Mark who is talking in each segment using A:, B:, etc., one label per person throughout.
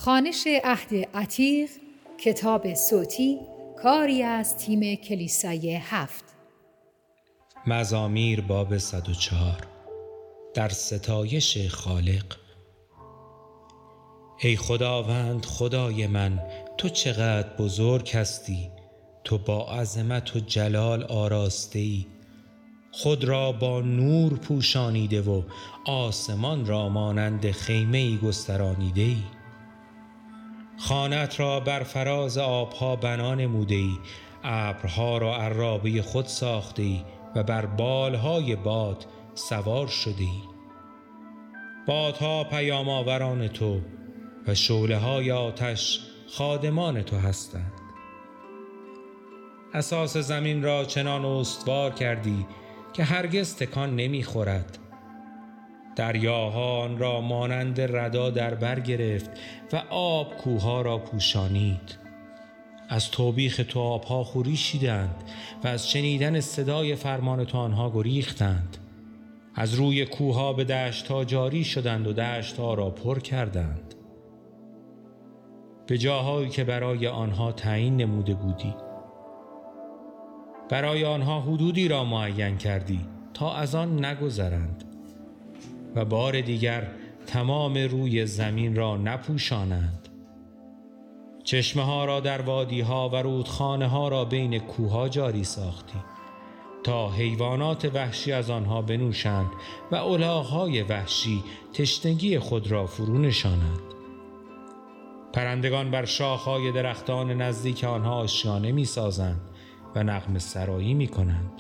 A: خوانش عهد عتیق، کتاب صوتی، کاری از تیم کلیسای 7.
B: مزامیر باب 104. در ستایش خالق. ای خداوند خدای من، تو چقدر بزرگ هستی، تو با عظمت و جلال آراسته ای. خود را با نور پوشانیده و آسمان را مانند خیمه ای گسترانیده ای. خانه‌ات را بر فراز آبها بنا نموده ای، ابرها را عرابه خود ساخته ای و بر بالهای باد سوار شده ای. بادها پیام آوران تو و شعله‌های آتش خادمان تو هستند. اساس زمین را چنان استوار کردی که هرگز تکان نمی‌خورد. دریاها آن را مانند ردا در بر گرفت و آب کوه‌ها را پوشانید. از توبیخ تو آبها خروشیدند و از شنیدن صدای فرمان تو آنها گریختند. از روی کوه‌ها به دشت‌ها جاری شدند و دشت‌ها را پر کردند. به جاهایی که برای آنها تعیین نموده بودی، برای آنها حدودی را معین کردی تا از آن نگذرند و بار دیگر تمام روی زمین را نپوشانند. چشمه ها را در وادی ها و رودخانه ها را بین کوه جاری ساختی تا حیوانات وحشی از آنها بنوشند و الاغ‌های وحشی تشنگی خود را فرو نشانند. پرندگان بر شاخهای درختان نزدیک آنها آشیانه می سازند و نغمه سرایی می کنند.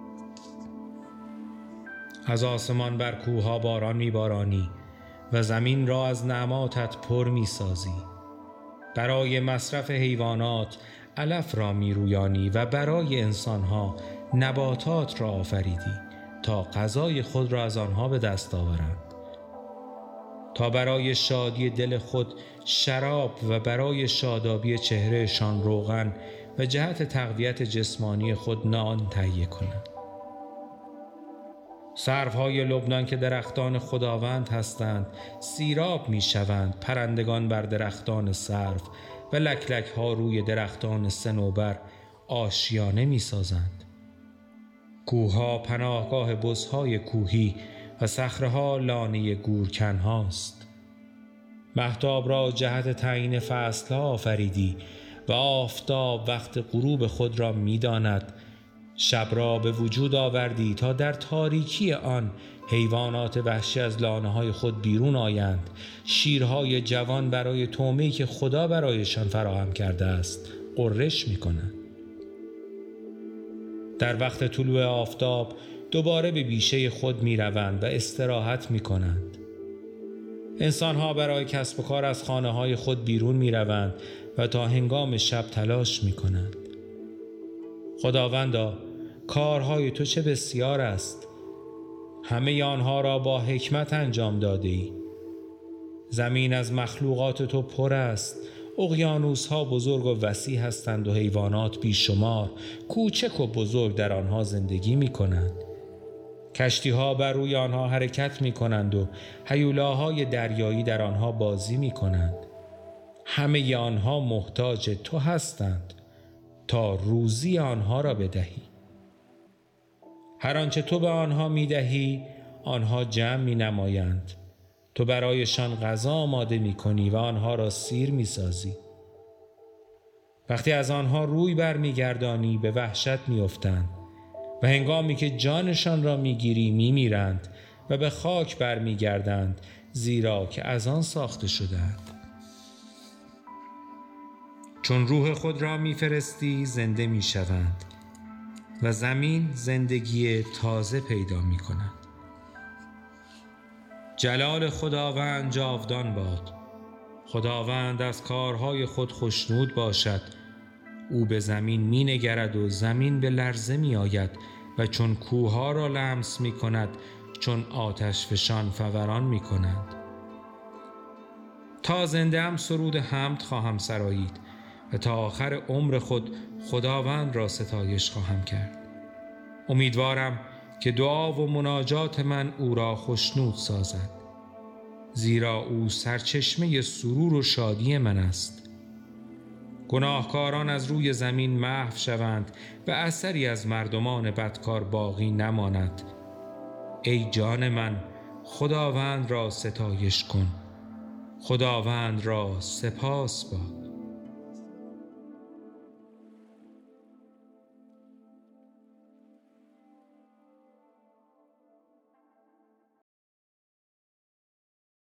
B: از آسمان بر کوه‌ها باران می‌بارانی و زمین را از نعماتت پر می‌سازی. برای مصرف حیوانات علف را می‌رویانی و برای انسان‌ها نباتات را آفریدی تا غذای خود را از آنها به دست آورند. تا برای شادی دل خود شراب و برای شادابی چهرهشان روغن و جهت تقویت جسمانی خود نان تهیه کنند. سروهای لبنان که درختان خداوند هستند سیراب می شوند. پرندگان بر درختان سرو و لکلک ها روی درختان صنوبر آشیانه می سازند. کوه ها پناهگاه بزهای کوهی و صخره ها لانه گورکن هاست. مهتاب را جهت تعیین فصل ها آفریدی و آفتاب وقت غروب خود را می داند. شب را به وجود آوردی تا در تاریکی آن حیوانات وحشی از لانه های خود بیرون آیند. شیرهای جوان برای طعمه‌ای که خدا برایشان فراهم کرده است غرش می کنند. در وقت طلوع آفتاب دوباره به بیشه خود می روند و استراحت می کنند. انسانها برای کسب و کار از خانه های خود بیرون می روند و تا هنگام شب تلاش می کنند. خداوندا، کارهای تو چه بسیار است، همه آنها را با حکمت انجام داده ای. زمین از مخلوقات تو پر است، اقیانوس ها بزرگ و وسیع هستند و حیوانات بیشمار کوچک و بزرگ در آنها زندگی می کنند. کشتی ها بر روی آنها حرکت می کنند و هیولاهای دریایی در آنها بازی می کنند. همه آنها محتاج تو هستند تا روزی آنها را بدهی. هر آنچه تو به آنها می دهی آنها جمع می نمایند. تو برایشان غذا آماده می کنی و آنها را سیر می سازی. وقتی از آنها روی بر می گردانی به وحشت می افتند و هنگامی که جانشان را می گیری می میرند و به خاک بر می گردند، زیرا که از آن ساخته شدند. چون روح خود را می فرستی زنده می شوند و زمین زندگی تازه پیدا می کند. جلال خداوند جاودان باد. خداوند از کارهای خود خوشنود باشد. او به زمین می نگرد و زمین به لرزه می آید و چون کوه‌ها را لمس می کند، چون آتش فشان فوران می کند. تا زنده ام سرود حمد خواهم سرایید و تا آخر عمر خود خداوند را ستایش خواهم کرد. امیدوارم که دعا و مناجات من او را خوشنود سازد. زیرا او سرچشمه سرور و شادی من است. گناهکاران از روی زمین محو شوند و اثری از مردمان بدکار باقی نماند. ای جان من، خداوند را ستایش کن، خداوند را سپاس باد.